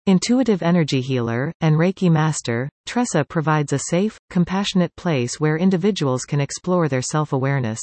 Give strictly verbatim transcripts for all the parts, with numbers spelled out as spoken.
Intuitive energy healer, and Reiki master, Tressa provides a safe, compassionate place where individuals can explore their self-awareness.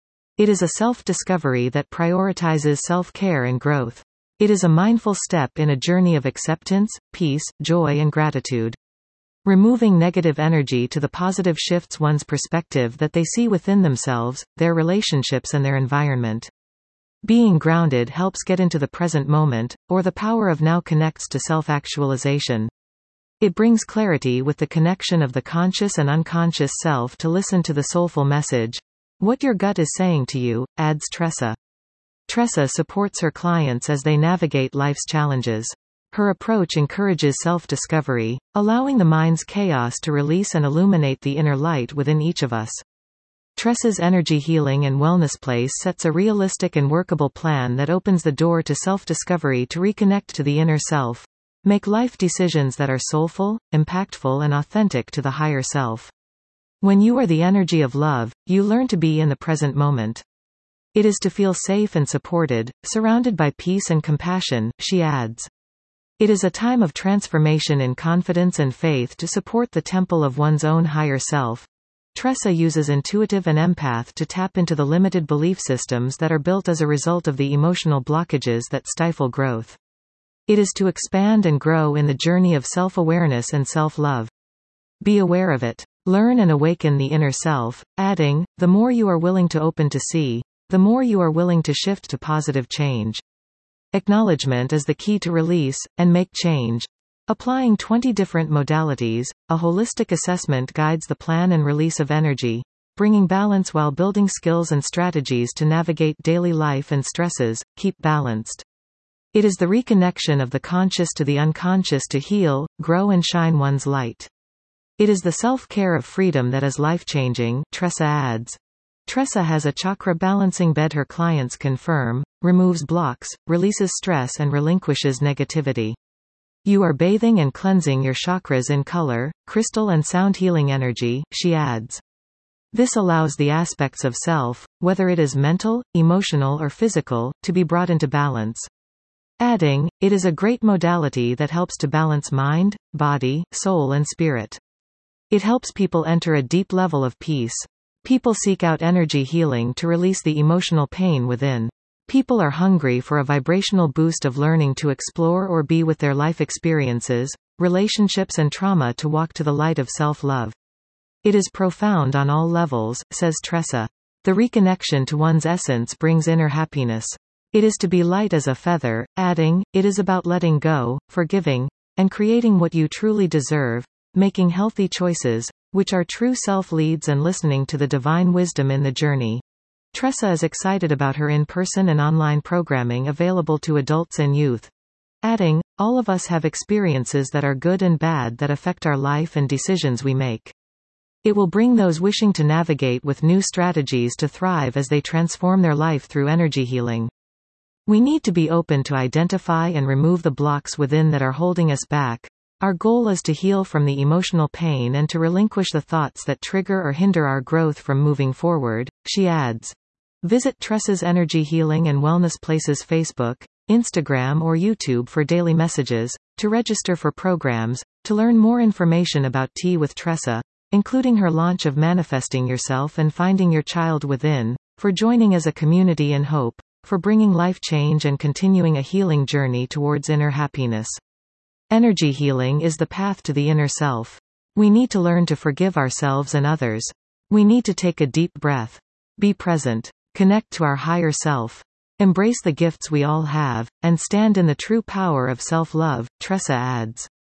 It is a self-discovery that prioritizes self-care and growth. It is a mindful step in a journey of acceptance, peace, joy and gratitude. Removing negative energy to the positive shifts one's perspective that they see within themselves, their relationships and their environment. Being grounded helps get into the present moment, or the power of now connects to self-actualization. It brings clarity with the connection of the conscious and unconscious self to listen to the soulful message. What your gut is saying to you, adds Tressa. Tressa supports her clients as they navigate life's challenges. Her approach encourages self-discovery, allowing the mind's chaos to release and illuminate the inner light within each of us. Tressa's energy healing and wellness place sets a realistic and workable plan that opens the door to self-discovery to reconnect to the inner self. Make life decisions that are soulful, impactful and authentic to the higher self. When you are the energy of love, you learn to be in the present moment. It is to feel safe and supported, surrounded by peace and compassion, she adds. It is a time of transformation in confidence and faith to support the temple of one's own higher self. Tressa uses intuitive and empath to tap into the limited belief systems that are built as a result of the emotional blockages that stifle growth. It is to expand and grow in the journey of self-awareness and self-love. Be aware of it. Learn and awaken the inner self, adding, the more you are willing to open to see, the more you are willing to shift to positive change. Acknowledgement is the key to release, and make change. Applying twenty different modalities, a holistic assessment guides the plan and release of energy, bringing balance while building skills and strategies to navigate daily life and stresses, keep balanced. It is the reconnection of the conscious to the unconscious to heal, grow and shine one's light. It is the self-care of freedom that is life-changing, Tressa adds. Tressa has a chakra balancing bed her clients confirm, removes blocks, releases stress and relinquishes negativity. You are bathing and cleansing your chakras in color, crystal and sound healing energy, she adds. This allows the aspects of self, whether it is mental, emotional or physical, to be brought into balance. Adding, it is a great modality that helps to balance mind, body, soul and spirit. It helps people enter a deep level of peace. People seek out energy healing to release the emotional pain within. People are hungry for a vibrational boost of learning to explore or be with their life experiences, relationships and trauma to walk to the light of self-love. It is profound on all levels, says Tressa. The reconnection to one's essence brings inner happiness. It is to be light as a feather, adding, it is about letting go, forgiving, and creating what you truly deserve, making healthy choices, which are true self-leads and listening to the divine wisdom in the journey. Tressa is excited about her in-person and online programming available to adults and youth. Adding, all of us have experiences that are good and bad that affect our life and decisions we make. It will bring those wishing to navigate with new strategies to thrive as they transform their life through energy healing. We need to be open to identify and remove the blocks within that are holding us back. Our goal is to heal from the emotional pain and to relinquish the thoughts that trigger or hinder our growth from moving forward, she adds. Visit Tressa's Energy Healing and Wellness Places Facebook, Instagram or YouTube for daily messages, to register for programs, to learn more information about Tea with Tressa, including her launch of Manifesting Yourself and Finding Your Child Within, for joining as a community and hope, for bringing life change and continuing a healing journey towards inner happiness. Energy healing is the path to the inner self. We need to learn to forgive ourselves and others. We need to take a deep breath. Be present. Connect to our higher self. Embrace the gifts we all have, and stand in the true power of self-love, Tressa adds.